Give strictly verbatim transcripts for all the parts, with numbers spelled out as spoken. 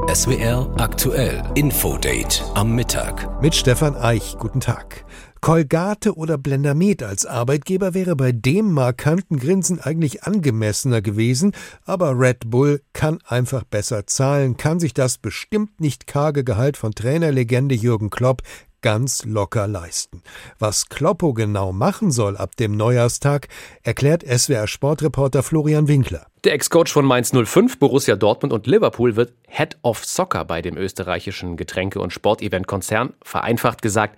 S W R aktuell Infodate am Mittag. Mit Stefan Eich, guten Tag. Colgate oder Blendamed als Arbeitgeber wäre bei dem markanten Grinsen eigentlich angemessener gewesen, aber Red Bull kann einfach besser zahlen, kann sich das bestimmt nicht karge Gehalt von Trainerlegende Jürgen Klopp ganz locker leisten. Was Kloppo genau machen soll ab dem Neujahrstag, erklärt S W R-Sportreporter Florian Winkler. Der Ex-Coach von Mainz null fünf, Borussia Dortmund und Liverpool wird Head of Soccer bei dem österreichischen Getränke- und Sportevent-Konzern, vereinfacht gesagt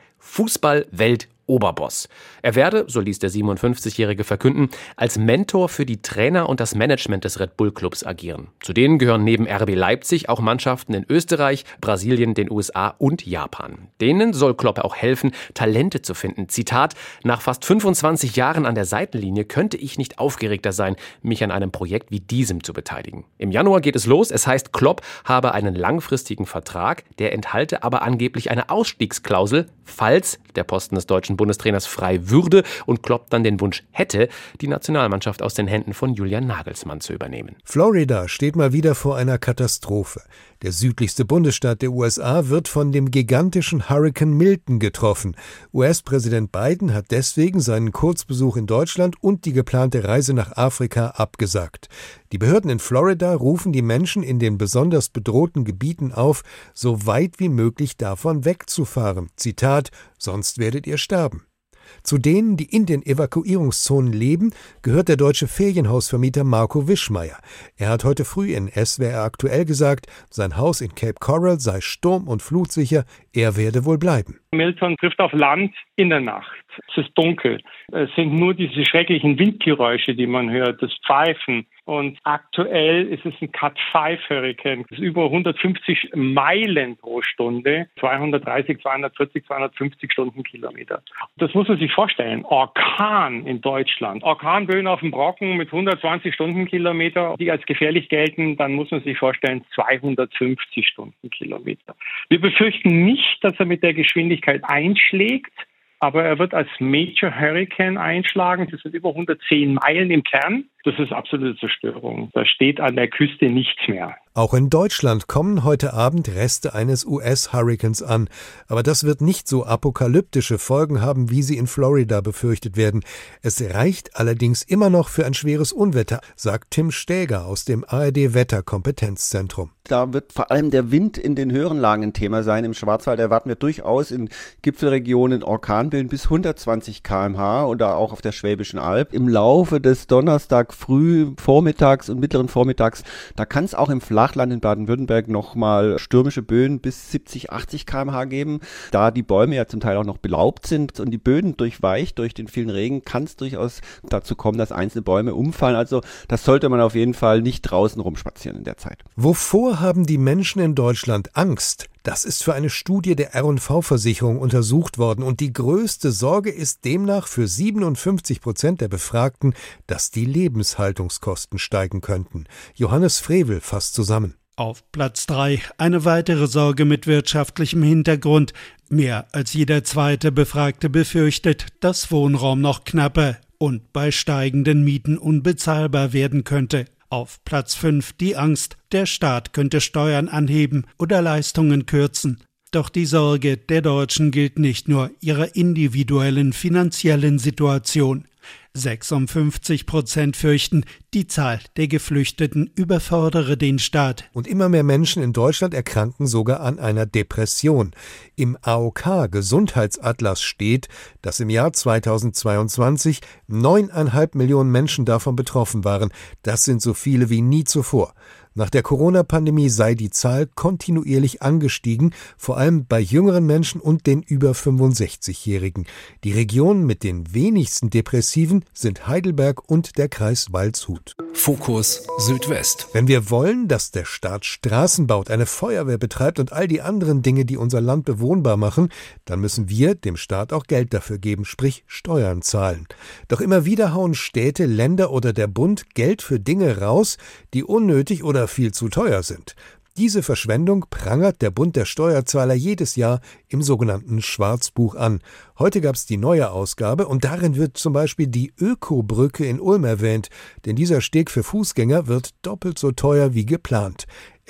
Fußball-Welt-Oberboss. Er werde, so ließ der siebenundfünfzigjährige verkünden, als Mentor für die Trainer und das Management des Red Bull Clubs agieren. Zu denen gehören neben R B Leipzig auch Mannschaften in Österreich, Brasilien, den U S A und Japan. Denen soll Klopp auch helfen, Talente zu finden. Zitat: Nach fast fünfundzwanzig Jahren an der Seitenlinie könnte ich nicht aufgeregter sein, mich an einem Projekt wie diesem zu beteiligen. Im Januar geht es los. Es heißt, Klopp habe einen langfristigen Vertrag, der enthalte aber angeblich eine Ausstiegsklausel, falls der Posten des deutschen Bundestrainers frei würde und Klopp dann den Wunsch hätte, die Nationalmannschaft aus den Händen von Julian Nagelsmann zu übernehmen. Florida steht mal wieder vor einer Katastrophe. Der südlichste Bundesstaat der U S A wird von dem gigantischen Hurrikan Milton getroffen. U S-Präsident Biden hat deswegen seinen Kurzbesuch in Deutschland und die geplante Reise nach Afrika abgesagt. Die Behörden in Florida rufen die Menschen in den besonders bedrohten Gebieten auf, so weit wie möglich davon wegzufahren. Zitat: Sonst werdet ihr sterben. Zu denen, die in den Evakuierungszonen leben, gehört der deutsche Ferienhausvermieter Marco Wischmeier. Er hat heute früh in S W R aktuell gesagt, sein Haus in Cape Coral sei sturm- und flutsicher, er werde wohl bleiben. Milton trifft auf Land in der Nacht. Es ist dunkel. Es sind nur diese schrecklichen Windgeräusche, die man hört, das Pfeifen. Und aktuell ist es ein Cat fünf Hurrikan. Das ist über hundertfünfzig Meilen pro Stunde, zweihundertdreißig, zweihundertvierzig, zweihundertfünfzig Stundenkilometer. Das muss man sich vorstellen. Orkan in Deutschland. Orkanböen auf dem Brocken mit hundertzwanzig Stundenkilometer, die als gefährlich gelten, dann muss man sich vorstellen zweihundertfünfzig Stundenkilometer. Wir befürchten nicht, dass er mit der Geschwindigkeit einschlägt, aber er wird als Major Hurricane einschlagen. Das sind über hundertzehn Meilen im Kern. Das ist absolute Zerstörung. Da steht an der Küste nichts mehr. Auch in Deutschland kommen heute Abend Reste eines U S-Hurrikans an. Aber das wird nicht so apokalyptische Folgen haben, wie sie in Florida befürchtet werden. Es reicht allerdings immer noch für ein schweres Unwetter, sagt Tim Stäger aus dem A R D-Wetterkompetenzzentrum. Da wird vor allem der Wind in den höheren Lagen ein Thema sein. Im Schwarzwald erwarten wir durchaus in Gipfelregionen Orkanböen bis hundertzwanzig Kilometer pro Stunde oder auch auf der Schwäbischen Alb. Im Laufe des Donnerstag früh, vormittags und mittleren Vormittags, da kann es auch im Flachland in Baden-Württemberg nochmal stürmische Böen bis siebzig, achtzig Kilometer pro Stunde geben. Da die Bäume ja zum Teil auch noch belaubt sind und die Böden durchweicht durch den vielen Regen, kann es durchaus dazu kommen, dass einzelne Bäume umfallen. Also das sollte man auf jeden Fall nicht draußen rumspazieren in der Zeit. Wovor haben die Menschen in Deutschland Angst? Das ist für eine Studie der R und V-Versicherung untersucht worden und die größte Sorge ist demnach für siebenundfünfzig Prozent der Befragten, dass die Lebenshaltungskosten steigen könnten. Johannes Frevel fasst zusammen. Auf Platz drei eine weitere Sorge mit wirtschaftlichem Hintergrund. Mehr als jeder zweite Befragte befürchtet, dass Wohnraum noch knapper und bei steigenden Mieten unbezahlbar werden könnte. Auf Platz fünf die Angst, der Staat könnte Steuern anheben oder Leistungen kürzen. Doch die Sorge der Deutschen gilt nicht nur ihrer individuellen finanziellen Situation. sechsundfünfzig Prozent fürchten, die Zahl der Geflüchteten überfordere den Staat. Und immer mehr Menschen in Deutschland erkranken sogar an einer Depression. Im A O K-Gesundheitsatlas steht, dass im Jahr zweitausendzweiundzwanzig neuneinhalb Millionen Menschen davon betroffen waren. Das sind so viele wie nie zuvor. Nach der Corona-Pandemie sei die Zahl kontinuierlich angestiegen, vor allem bei jüngeren Menschen und den über fünfundsechzigjährigen. Die Regionen mit den wenigsten Depressiven sind Heidelberg und der Kreis Waldshut. Fokus Südwest. Wenn wir wollen, dass der Staat Straßen baut, eine Feuerwehr betreibt und all die anderen Dinge, die unser Land bewohnbar machen, dann müssen wir dem Staat auch Geld dafür geben, sprich Steuern zahlen. Doch immer wieder hauen Städte, Länder oder der Bund Geld für Dinge raus, die unnötig oder viel zu teuer sind. Diese Verschwendung prangert der Bund der Steuerzahler jedes Jahr im sogenannten Schwarzbuch an. Heute gab es die neue Ausgabe und darin wird zum Beispiel die Ökobrücke in Ulm erwähnt, denn dieser Steg für Fußgänger wird doppelt so teuer wie geplant.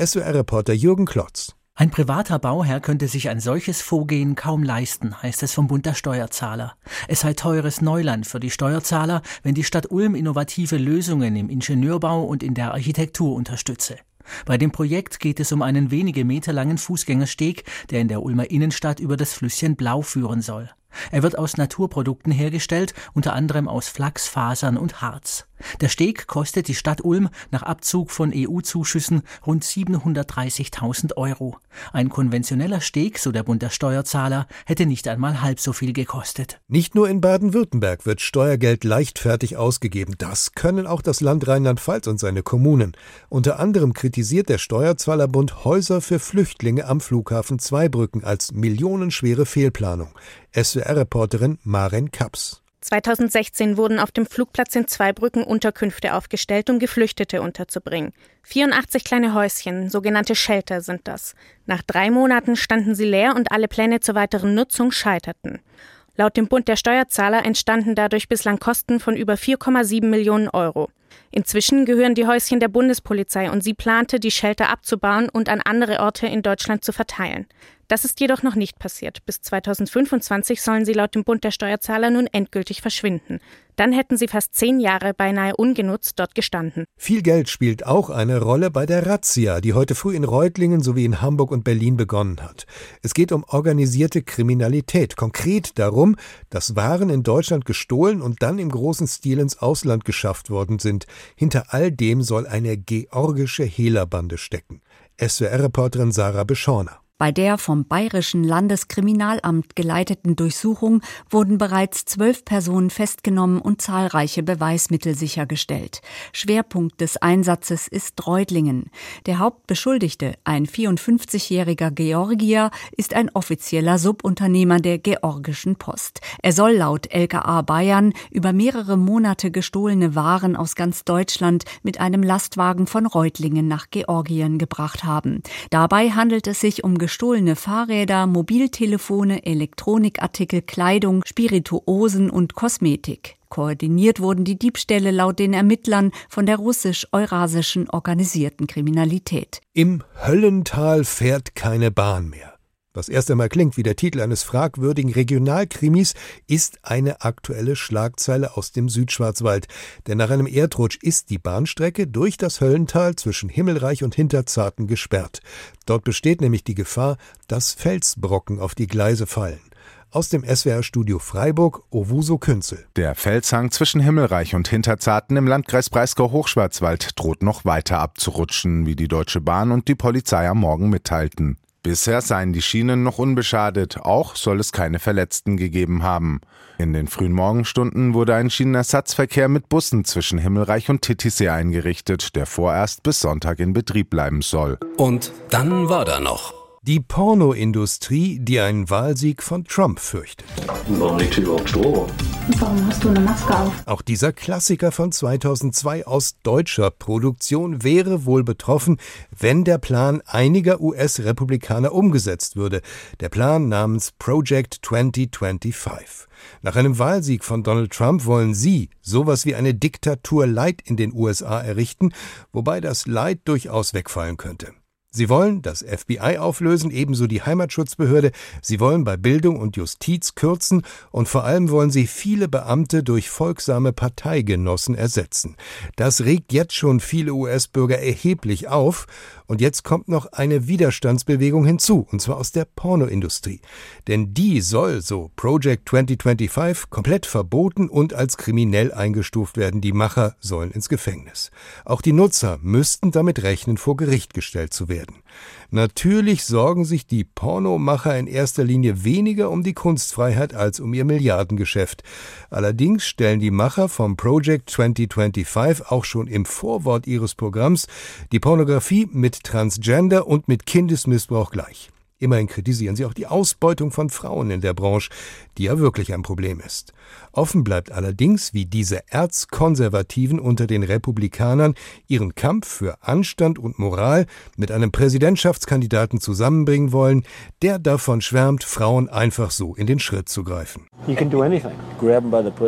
S W R-Reporter Jürgen Klotz. Ein privater Bauherr könnte sich ein solches Vorgehen kaum leisten, heißt es vom Bund der Steuerzahler. Es sei teures Neuland für die Steuerzahler, wenn die Stadt Ulm innovative Lösungen im Ingenieurbau und in der Architektur unterstütze. Bei dem Projekt geht es um einen wenige Meter langen Fußgängersteg, der in der Ulmer Innenstadt über das Flüsschen Blau führen soll. Er wird aus Naturprodukten hergestellt, unter anderem aus Flachs, Fasern und Harz. Der Steg kostet die Stadt Ulm nach Abzug von E U-Zuschüssen rund siebenhundertdreißigtausend Euro. Ein konventioneller Steg, so der Bund der Steuerzahler, hätte nicht einmal halb so viel gekostet. Nicht nur in Baden-Württemberg wird Steuergeld leichtfertig ausgegeben. Das können auch das Land Rheinland-Pfalz und seine Kommunen. Unter anderem kritisiert der Steuerzahlerbund Häuser für Flüchtlinge am Flughafen Zweibrücken als millionenschwere Fehlplanung. S W R-Reporterin Maren Kaps. zweitausendsechzehn wurden auf dem Flugplatz in Zweibrücken Unterkünfte aufgestellt, um Geflüchtete unterzubringen. vierundachtzig kleine Häuschen, sogenannte Shelter sind das. Nach drei Monaten standen sie leer und alle Pläne zur weiteren Nutzung scheiterten. Laut dem Bund der Steuerzahler entstanden dadurch bislang Kosten von über vier Komma sieben Millionen Euro. Inzwischen gehören die Häuschen der Bundespolizei und sie plante, die Shelter abzubauen und an andere Orte in Deutschland zu verteilen. Das ist jedoch noch nicht passiert. Bis zweitausendfünfundzwanzig sollen sie laut dem Bund der Steuerzahler nun endgültig verschwinden. Dann hätten sie fast zehn Jahre beinahe ungenutzt dort gestanden. Viel Geld spielt auch eine Rolle bei der Razzia, die heute früh in Reutlingen sowie in Hamburg und Berlin begonnen hat. Es geht um organisierte Kriminalität. Konkret darum, dass Waren in Deutschland gestohlen und dann im großen Stil ins Ausland geschafft worden sind. Hinter all dem soll eine georgische Hehlerbande stecken. S W R-Reporterin Sarah Beschorner. Bei der vom Bayerischen Landeskriminalamt geleiteten Durchsuchung wurden bereits zwölf Personen festgenommen und zahlreiche Beweismittel sichergestellt. Schwerpunkt des Einsatzes ist Reutlingen. Der Hauptbeschuldigte, ein vierundfünfzigjähriger Georgier, ist ein offizieller Subunternehmer der Georgischen Post. Er soll laut L K A Bayern über mehrere Monate gestohlene Waren aus ganz Deutschland mit einem Lastwagen von Reutlingen nach Georgien gebracht haben. Dabei handelt es sich um gestohlene Fahrräder, Mobiltelefone, Elektronikartikel, Kleidung, Spirituosen und Kosmetik. Koordiniert wurden die Diebstähle laut den Ermittlern von der russisch-eurasischen organisierten Kriminalität. Im Höllental fährt keine Bahn mehr. Was erst einmal klingt wie der Titel eines fragwürdigen Regionalkrimis, ist eine aktuelle Schlagzeile aus dem Südschwarzwald. Denn nach einem Erdrutsch ist die Bahnstrecke durch das Höllental zwischen Himmelreich und Hinterzarten gesperrt. Dort besteht nämlich die Gefahr, dass Felsbrocken auf die Gleise fallen. Aus dem S W R-Studio Freiburg, Owuso Künzel. Der Felshang zwischen Himmelreich und Hinterzarten im Landkreis Breisgau-Hochschwarzwald droht noch weiter abzurutschen, wie die Deutsche Bahn und die Polizei am Morgen mitteilten. Bisher seien die Schienen noch unbeschadet, auch soll es keine Verletzten gegeben haben. In den frühen Morgenstunden wurde ein Schienenersatzverkehr mit Bussen zwischen Himmelreich und Titisee eingerichtet, der vorerst bis Sonntag in Betrieb bleiben soll. Und dann war da noch die Pornoindustrie, die einen Wahlsieg von Trump fürchtet. Warum liegt hier überhaupt Stroh? Warum hast du eine Maske auf? Auch dieser Klassiker von zweitausendzwei aus deutscher Produktion wäre wohl betroffen, wenn der Plan einiger U S-Republikaner umgesetzt würde. Der Plan namens Project zwanzig fünfundzwanzig. Nach einem Wahlsieg von Donald Trump wollen sie sowas wie eine Diktatur Light in den U S A errichten, wobei das Light durchaus wegfallen könnte. Sie wollen das F B I auflösen, ebenso die Heimatschutzbehörde. Sie wollen bei Bildung und Justiz kürzen und vor allem wollen sie viele Beamte durch folgsame Parteigenossen ersetzen. Das regt jetzt schon viele U S-Bürger erheblich auf. Und jetzt kommt noch eine Widerstandsbewegung hinzu, und zwar aus der Pornoindustrie. Denn die soll, so Project zwanzig fünfundzwanzig, komplett verboten und als kriminell eingestuft werden. Die Macher sollen ins Gefängnis. Auch die Nutzer müssten damit rechnen, vor Gericht gestellt zu werden. Natürlich sorgen sich die Pornomacher in erster Linie weniger um die Kunstfreiheit als um ihr Milliardengeschäft. Allerdings stellen die Macher vom Project zwanzig fünfundzwanzig auch schon im Vorwort ihres Programms die Pornografie mit Transgender und mit Kindesmissbrauch gleich. Immerhin kritisieren sie auch die Ausbeutung von Frauen in der Branche, die ja wirklich ein Problem ist. Offen bleibt allerdings, wie diese Erzkonservativen unter den Republikanern ihren Kampf für Anstand und Moral mit einem Präsidentschaftskandidaten zusammenbringen wollen, der davon schwärmt, Frauen einfach so in den Schritt zu greifen. You can do anything. Grab them by the pussy.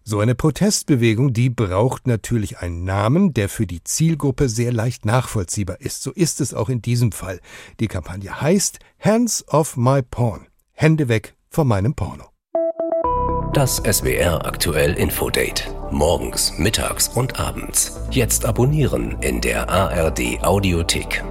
So eine Protestbewegung, die braucht natürlich einen Namen, der für die Zielgruppe sehr leicht nachvollziehbar ist. So ist es auch in diesem Fall. Die Kampagne heißt Hands Off My Porn. Hände weg von meinem Porno. Das S W R aktuell Infodate. Morgens, mittags und abends. Jetzt abonnieren in der A R D Audiothek.